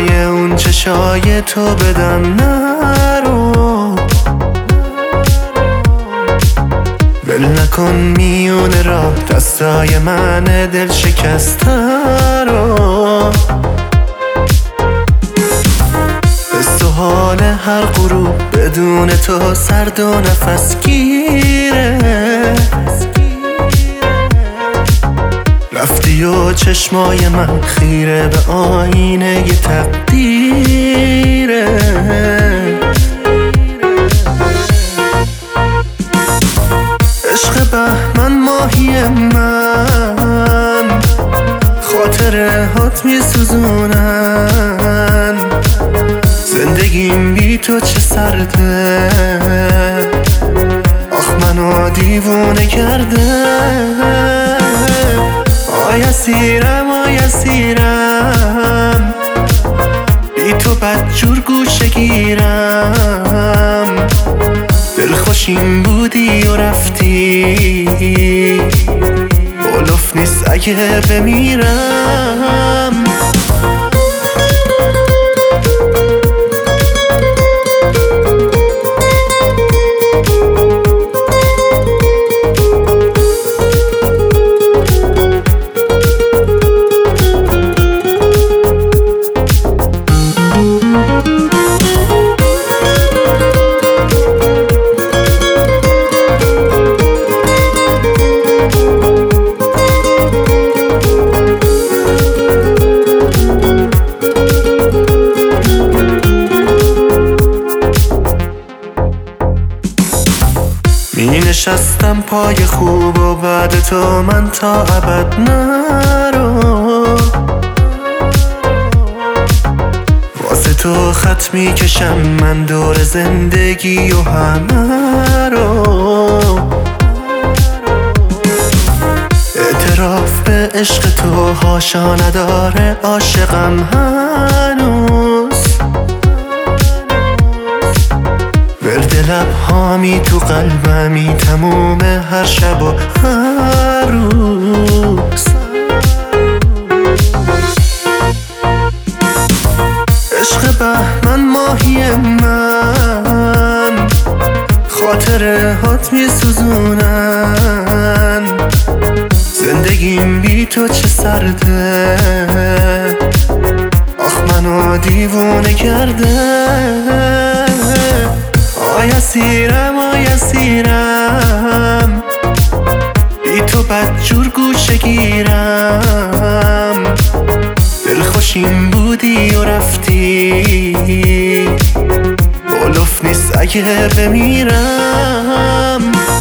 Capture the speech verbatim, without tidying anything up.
جلوی اون چشای تو بدم نرو، ول نکن میونه راه دستای من دل شکسته رو. حس و حال هر غروب بدون تو سرد و نفس گیره، رفتی و چشمای من خیره به آینه ی تقدیره. عشق بهمن ماهی من، خاطره هات میسوزونن، زندگیم بی تو چه سرده، آخ منو دیوونه کرده. آی اسیرم آی اسیرم، بی تو بدجور گوشه گیرم، دلخوشیم بودی و رفتی، بلوف نیست اگه بمیرم. می نشستم پای خوب و بعد تو من تا ابد نرو، واسه تو خط می کشم من دور زندگی و همه رو. اعتراف به عشق تو هاشا نداره عاشقم هنوز، ورد لبهامی تو قلبمی تموم هر شب و هر روز. عشق بهمن ماهی من، خاطره هات میسوزونن، زندگیم بی تو چه سرده، آخ منو دیوونه کرده. آی اسیرم آی اسیرم، بی تو بدجور گوشه گیرم، دلخوشیم بودی و رفتی، بلوف نیست اگه بمیرم.